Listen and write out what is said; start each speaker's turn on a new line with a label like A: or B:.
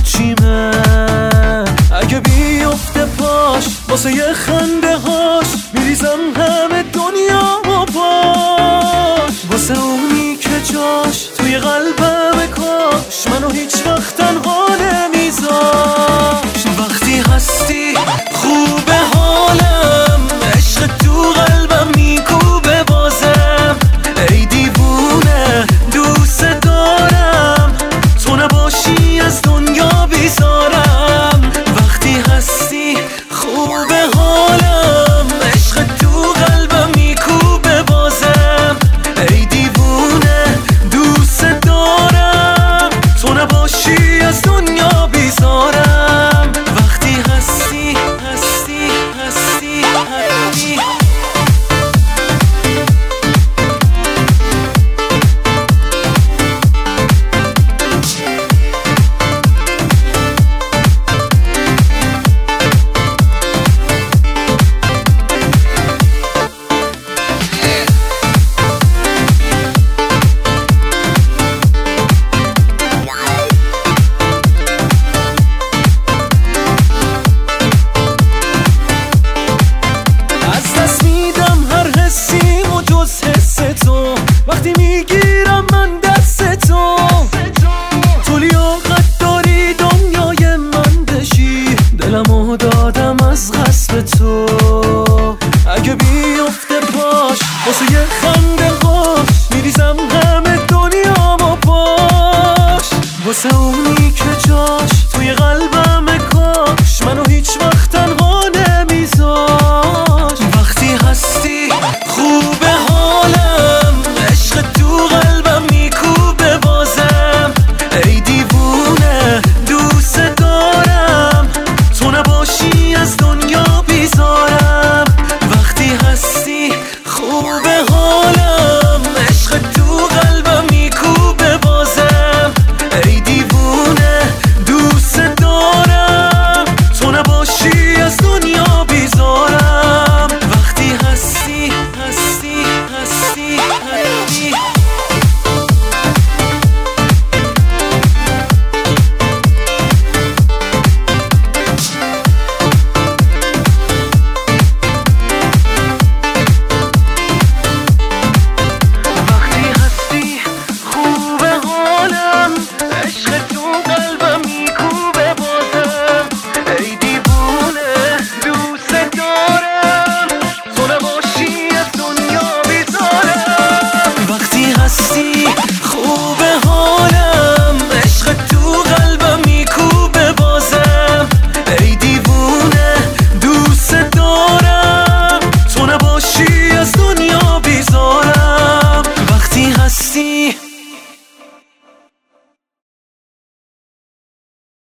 A: هرچیمه، اگه بیفته پاش واسه یه خنده هاش میریزم همه دنیا و پاش، واسه اونی که جاش توی قلبم کاش منو هیچ وقت تنها نمیذاش. وقتی هستی خوبه حالم، عشق تو قلبم میکوبه بازم، ای دیوونه دوست دارم، تو نباشی از دنیا بیزارم. وقتی هستی خوبه حالم، عشق تو قلبم میکوبه بازم، ای دیوونه دوست دارم، تو نباشی از دنیا بیزارم. وقتی هستی هستی هستی هستی وقتی میگیرم من دست تو، تو لیاقت داری دنیای من بشی، دلمو دادم از غصب تو، اگه بیفته پاش واسه یه خنده هاش میریزم همه دنیا و پاش، واسه اونی که جاش توی